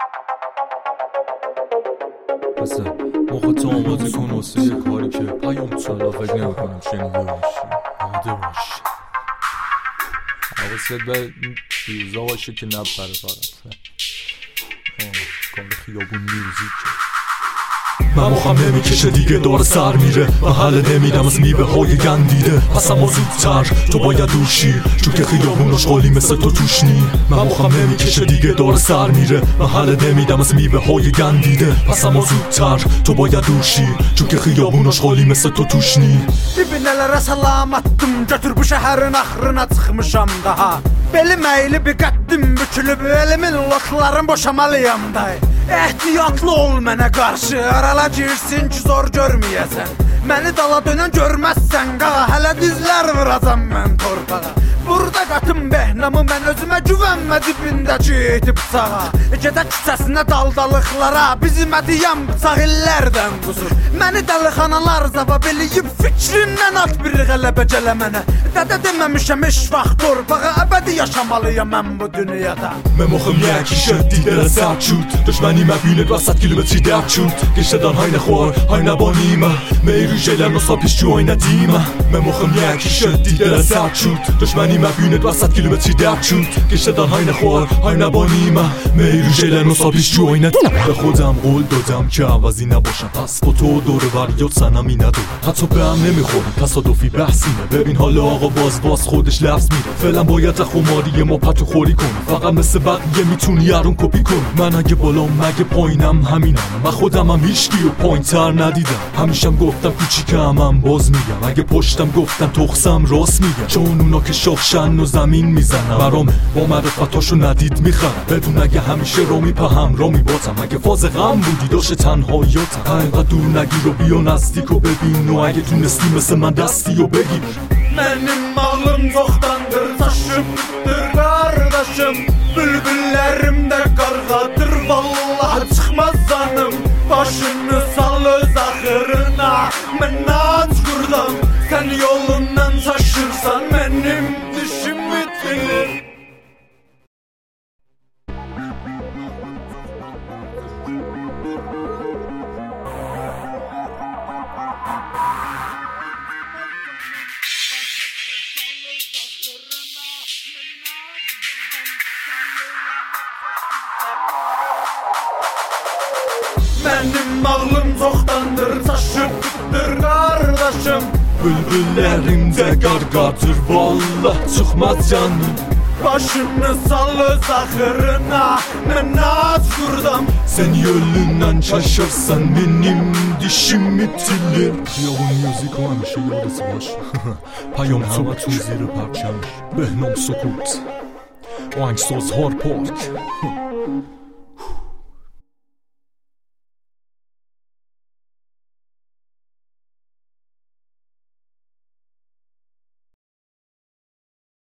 مثلا موقع تو آماده کن واسه یه کاری که پیام چالا فکر نمی کنم شنیده باشی آماده باشی حواست به این چیزا باشه که نپره فقط کامل خیابون میوزیکه من مخم نمیکشه دیگه دور سر میره محل نمیدم از میوه های گندیده پس اما زودتر تو باید دوشی چون که خیابونش خالی مثل تو توش نی من مخم نمیکشه دیگه دور سر میره محل نمیدم از میوه های گندیده پس اما زودتر تو باید دوشی چون که خیابونش خالی مثل تو توش نی Dibinələrə salam attım, götür bu şəhərin axırına çıxmışam daha Belim əyli bir qəddim bükülüb, elimin lotlarım boşamalıyam da Ehtiyatlı ol mənə qarşı, arala girsin ki zor görməyəsən Məni dala dönən görməzsən qağa, hələ dizlər vuracam mən torpağa Burada qatım behnamı, mən özümə güvənmə dibindəki eti bıçağa Gedə küçəsinə daldalıqlara, bizim ədiyəm bıçaq illərdən qusur Məni dəlixanalar zavab eləyib, fikrindən at bir qələbə gələ mənə Dədə deməmişəm heç vaxt torpağa, əbədi yaşamalıyam mən bu dünyada من مخم یکی شد دیده سرد شد دشمنی مبینه 200 کیلومتری درد شد گشته دان های نخور های نبانیمه میرو جلن و سابیش جو های ندیمه من مخم یکی شد دیده سرد شد دشمنی مبینه 200 کیلومتری درد شد گشته دان های نخور های نبانیمه میرو جلن و سابیش جو های ندیمه به خودم قول دادم که عوضی نباشم پس با تو دور وریات سنمی ندارم حتی به هم نمیخورم تصادفی بحثینه ببین حالا آقا باز خودش لفظ میده فعلا باید خماری ما پتو خوری کنی فقط مثل بقیه میتونی یارون کپی کنی من اگه بالام مگه پایینم همینم من خودم هم هیچکی و پایین تر ندیدم همیشم گفتم کوچیکم هم باز میگم اگه پشتم گفتم تخسم راست میگم چون اونا که شاخشن و زمین میزنم برام با معرفتاشو ندید میخرم بدون اگه همیشه را میپهم را میباتم اگه فاز غم بودی داشت تنهاییاتم اینقدر دور نگیر و بیا نزدیک و ببین و اگه تونستی مثل من دستی و بگیر Mənim ağlım çoxdandır taşıbdır qardaşım Bülbüllərim də qarğadır vallahi çıxmaz canım Başını sal öz axırına mən nac qurdam Sən yolundan şaşırsan mənim dişim bitirir Mənim ağlım çoxdandır çaşıbdır qardaşım Bülbüllərimdə qarqadır vallah çıxmaz canım Başını sal öz axırına mən nac qurdam Sen yolundan şaşırsan benim dişim bitilir خیابون میوزیک و همیشه یادت باش پیام همه تون زیر پرچمش بهنام سکوت آهنگساز هارپارک